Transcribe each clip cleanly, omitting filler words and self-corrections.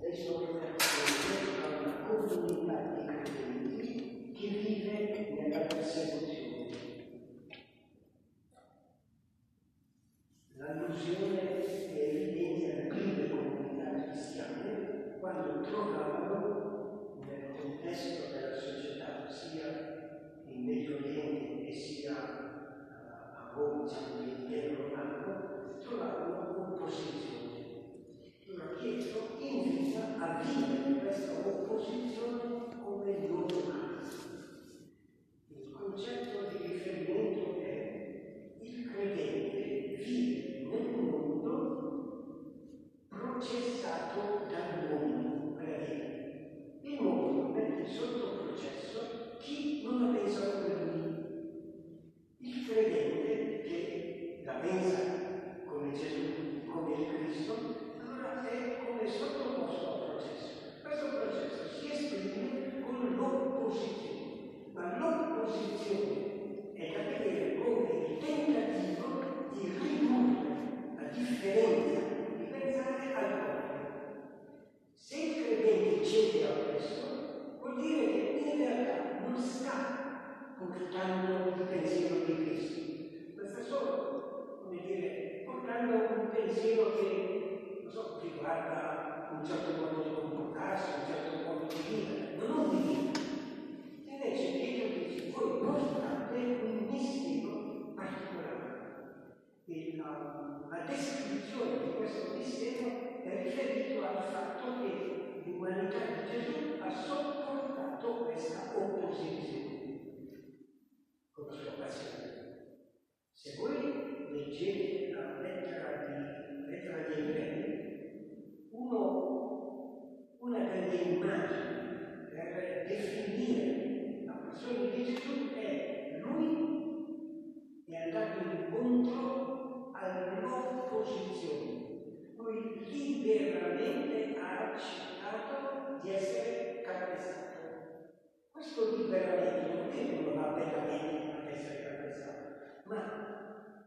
sono appartenenti a una comunità di credenti che vive nella persecuzione. L'allusione è evidente alle prime comunità cristiane quando trovavano nel contesto della società, sia in Medio Oriente e sia a Roma, diciamo nell'impero romano, trovavano opposizione. Allora Pietro invita a vivere questa opposizione come normale. Il concetto di riferimento è il credente vive nel mondo processato dall'uomo, il mondo mette sotto processo chi non la pensa come lui. Il credente che la pensa come Gesù, come il Cristo, allora è come sottoposto al processo. Questo processo si esprime con l'opposizione, ma l'opposizione è da vedere come il tentativo di ridurre la differenza, di pensare al proprio. Se il credente cede a questo, vuol dire che in realtà non sta portando il pensiero di Cristo, ma sta solo, come dire, portando un pensiero che, non so, riguarda un certo modo di comportarsi, un certo modo di vivere, ma non di vivere. Invece Pietro dice, voi portate un mistero particolare. E la descrizione di questo mistero è riferito al fatto che l'umanità di Gesù ha sopportato questa opposizione con la sua passione. Se voi leggete la lettera dei Ebrei, una delle immagini per definire la passione di Gesù è lui è andato incontro all'opposizione. Lui liberamente ha accettato di essere calpestato. Questo liberamente non è che uno va veramente ad essere calpestato, ma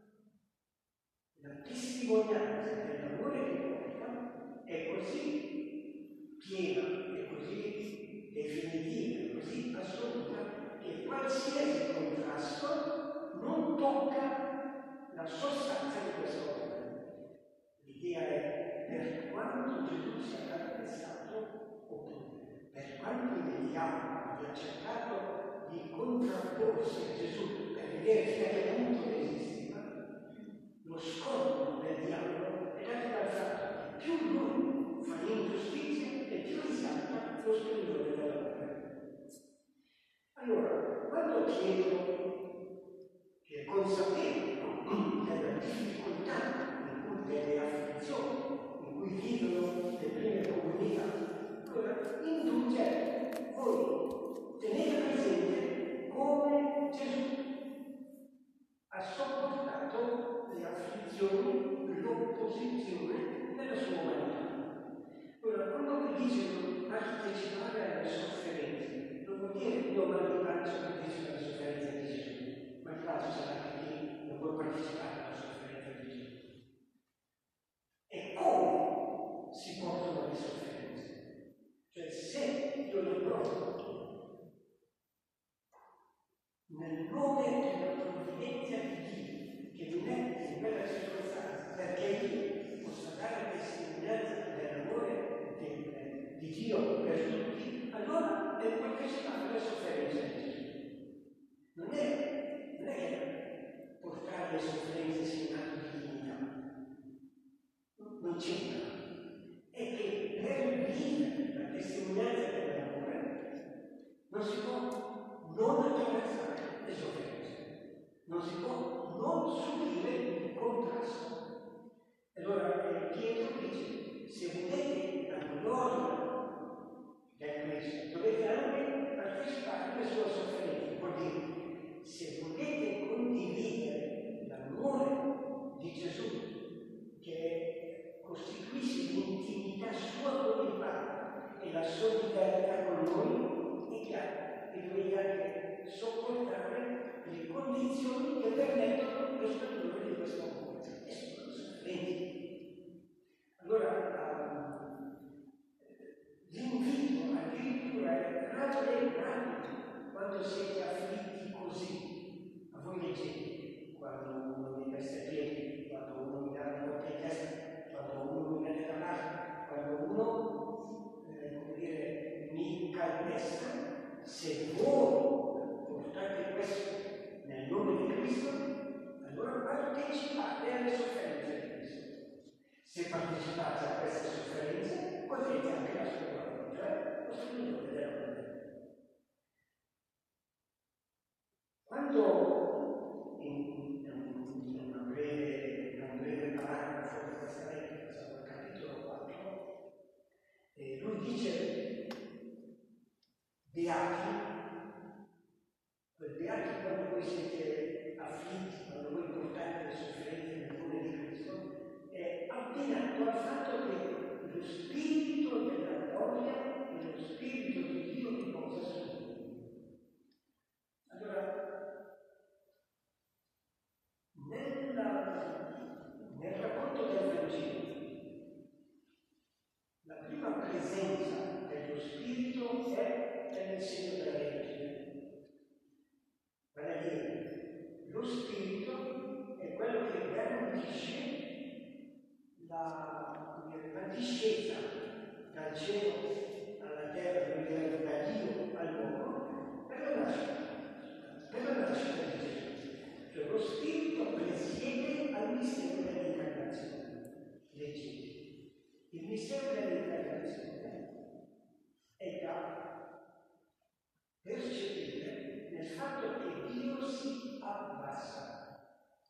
la testimonianza dell'amore di Dio è così piena, è così definitiva, è così assoluta che qualsiasi contrasto non tocca la sostanza di questo amore. L'idea è per quanto Gesù sia calpestato, oppure per quanto il diavolo abbia cercato di contrapporsi a Gesù per vedere fino a che punto resisteva, lo scopo del diavolo è dato dal fatto che più lui fa l'ingiustizia e più risalta lo splendore dell'amore. Allora, quando Pietro, che è consapevole della difficoltà delle afflizioni in cui vivono le prime comunità, allora induce voi tenete presente come Gesù ha sopportato le afflizioni, l'opposizione nella sua umanità. Allora, quando vi dicono partecipare alle sofferenze, non vuol dire io mando in pancia partecipa alle sofferenze di Gesù, ma il caso sarà che chi non vuole partecipare alla sofferenza di Gesù. E come si portano le sofferenze? Cioè, se io le provo nel nome della provvidenza di Dio che mi mette in quella circostanza perché io possa dare testimonianza dell'amore di Dio per tutti, allora è partecipare alle sofferenze di Gesù. Non è che portare le sofferenze sia un atto di dignità. Non c'entra, è che per vivere la testimonianza dell'amore non si può non attraversare le sofferenze, non si può non subire il contrasto. Allora Pietro dice, se vedete la gloria del Cristo, dovete anche partecipare alle sue sofferenze, vuol dire, se volete condividere l'amore di Gesù, che costituisce l'intimità sua con il Padre e la solidarietà con noi, è chiaro che dovete anche sopportare le condizioni che permettono lo splendore di questo amore. E sono sofferenti. Allora, quando uno mi veste a piedi, quando uno mi dà una botta in testa, quando uno mi mette la mano, quando uno, come dire, mi calpesta. Se voi portate questo nel nome di Cristo, allora partecipate alle sofferenze di Cristo. Se partecipate a queste sofferenze, godrete anche la sua gloria, cioè lo splendore della gloria. Quando in un breve paragrafo di questa lettera, siamo al capitolo 4, lui dice: beati, beati quando voi siete afflitti, quando voi portate le sofferenze nel nome di Cristo, è abbinato al fatto che lo Spirito della gloria e lo Spirito di Dio vi posa su voi. Allora, nel racconto del Vangelo, la prima presenza dello Spirito è nel segno della legge. Vale a dire, lo Spirito è quello che garantisce la discesa dal cielo alla terra, da Dio all'uomo, per la nascita di Gesù. Cioè lo Spirito presiede al mistero dell'incarnazione. Leggete, il mistero dell'incarnazione è da percepire nel fatto che Dio si abbassa.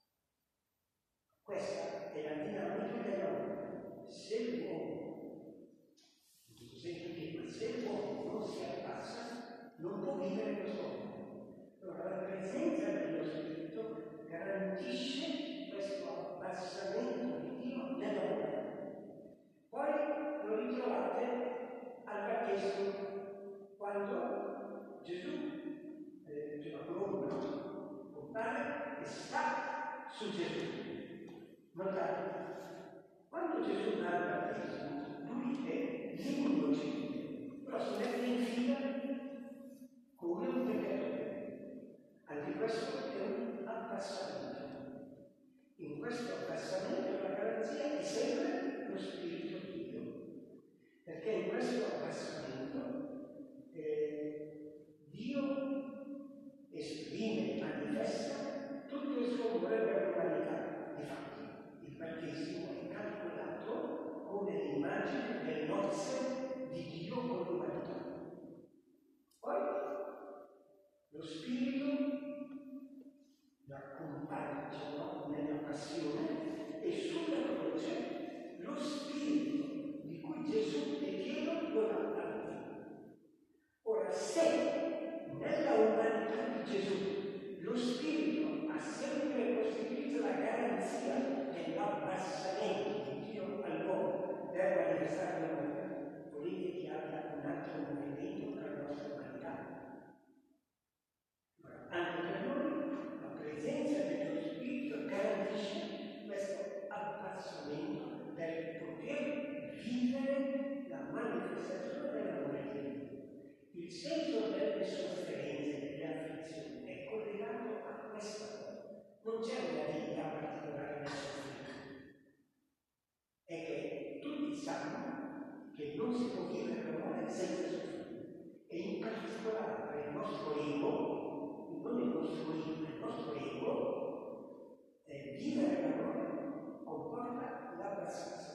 Questa è la dinamica dell'uomo. Se l'uomo, in questo senso che se l'uomo non si abbassa, non può vivere questo mondo. Allora la presenza dello Spirito garantisce questo abbassamento di Dio nell'uomo. Poi lo ritrovate al battesimo, quando Gesù, Giovanni, compare e sta su Gesù. Notate, quando Gesù dà il battesimo, lui è l'innocente, però si mette in fila come un peccatore. Anche questo è un abbassamento. In questo abbassamento la garanzia è sempre lo Spirito di Dio, perché in questo abbassamento Dio esprime, manifesta tutto il suo amore per l'umanità. Infatti, il battesimo è calcolato come l'immagine delle nozze di Dio con l'umanità. Poi, lo Spirito l'accompagna nella passione e sulla croce lo Spirito di cui Gesù è pieno lo dà alla fine. Ora, se nella umanità di Gesù lo Spirito ha sempre costituito la garanzia dell'abbassamento di Dio all'uomo per manifestare l'umanità, volete che abbia un altro movimento per la nostra umanità? Anche per noi la presenza dello Spirito garantisce questo abbassamento per poter vivere la manifestazione dell'amore di Dio. Il senso delle sofferenze, delle afflizioni è collegato a questa cosa. Non c'è una dignità particolare nel soffrire. È che tutti sanno che non si può vivere l'amore senza soffrire. E in particolare per il nostro ego, non il nostro ego, vivere l'amore comporta l'abbassamento.